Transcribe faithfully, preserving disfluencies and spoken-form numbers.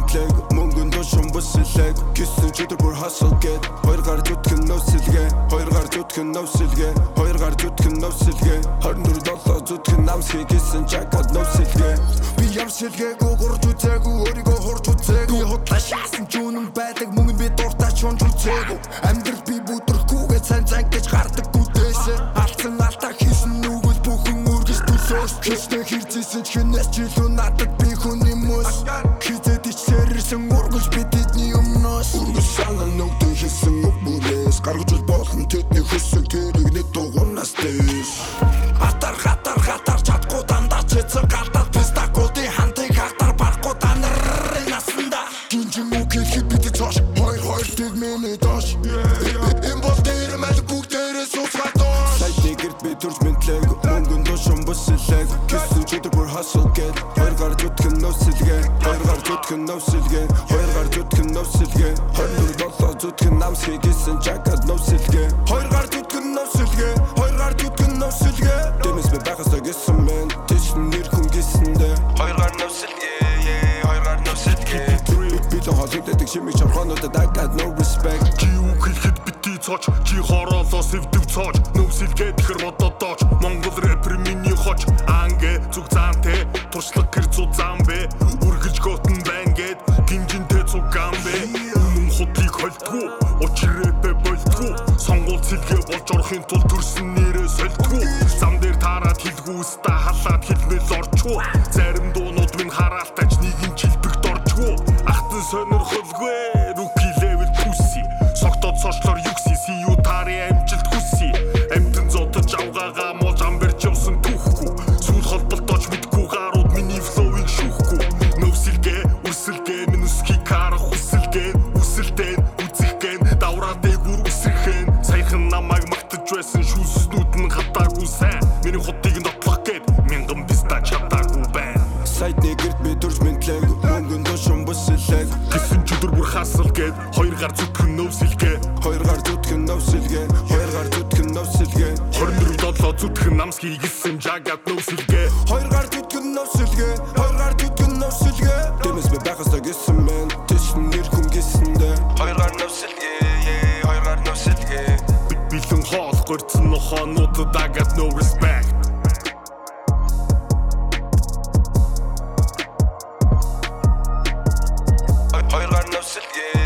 мэдлэг мөнгөн душин бус илэг гисэн чөдөр бүр хасал гэд хоёр гар зүтгэн нөөсөлгээ хоёр гар зүтгэн нөөсөлгээ хоёр гар зүтгэн нөөсөлгээ хорин дөрөв долоо зүтгэн намсхий гисэн жакад нөөсөлгээ би ямар шилгээгүй гурж үзээгүй өөрийгөө хурж үзээгүй худлаа шаасан ч үнэн байдаг мөнгөнд би дуртай чунж үзээгүй амьдрал би бүдрэхгүйгээ сайн цанг гэж гардаггүй дээсээ алдсан алдаа хийсэн нүгэл бүхэн үргэж төсөөс хичнээн хэрзээсэн ч хинээс ч илүү надад би хүний мөс хизээд ичсэрсэн үргэж би тэдний өмнөөс үргэж санаа нүгдэн хийсэн үг бүрээс гаргаж үл болно тэдний хөсөл тэрийг нэг дугуунаас дэш атар хатар хатар чадахгүй дандаа чэцэн галтаад пистакуудын хантыг хатар барахгүй данар насанда гинжин үг хэлэхэд бид цааш хоёр хоёр тэг миний доош им бол дээр мэл бүгдээрээ суусгаад доош сайдыг гэрд би төрж мэдлэг мөнгөн душин бус илэг гисэн чөдөр бүр хасал гэд хоёр гар зүтгэн нөөсөлгээ хоёр гар зүтгэн нөөсөлгээ хоёр гар зүтгэн нөөсөлгээ хорин дөрөв долоо зүтгэн намсхий гисэн жакад нөөсөлгээ хоёр гар зүтгэн нөөсөлгээ хоёр гар зүтгэн нөөсөлгээ дэмэс би байх ёстой гэсэн мэн тийш нэр хүн гисэндээ хоёр гар нөөсөлгээ хоёр гар нөөсөлгээ би л холигддаг шимиг чамхануудад I got no respect чи үг хэлэхэд бити цооч чи хороолоо сэвдэг цооч нөөсөлгээ тэгэхэр бододооч монгол рэпер миний хоч ангэ зүг заантэй туршлага гэр зу замбэ үргэлж готон байна гэд гинжинтэй цугаамбэ үнэн худлыг холдгоо учир рэпэ болдгоо сонгуул цэлгээ болж орохын тулд төрсөн нэрээ сольдгоо зам дээр таарад хэлгүй ста халаад хэлмэл орчгоо зарим дуунууд минь хараалтайч нэгэн чилбэгт орчгоо ахтан сонирхолгүй руки левел пусси согтод сочлоор юкси сиу тари амжилт хүсси амтэн зодож авгаага мож амберч явсан түүхгүй сүүл холболтооч мэдгүй гарууд миний флоуийг шүүхгүй нөөсөлгээ үрсэлгээ минусхи карах хүсэлгээ үсэлтэн үзэхгэн давраа дээгүр үсрэхэн саяхан намайг магтаж байсан шүүснүүд нь хатаагүй сайн миний хотыг нотлох гээд мянган биста чадаагүй байна сайдны гэрд би төрж мэдлэг мөнгөн душин бус илэг гисэн чөдөр бүр хасал гэд хоёр гар зүтгэн нөөсөлгээ хоёр гар зүтгэн нөөсөлгээ хоёр гар зүтгэн нөөсөлгээ хорин дөрөв долоо зүтгэн намсхий гисэн жагад нөөсөлгээ хоёр гар зүтгэн нөөсөлгээ хоёр гар зүтгэн нөөсөлгээ дэмэс би байх ёстой гэсэн мэн тийш нэр хүн гисэндээ хоёр гар нөөсөлгээ хоёр гар нөөсөлгээ бэлэн хоол горцсон нохоонуудад I got no respect хоёр гар нөөсөлгээ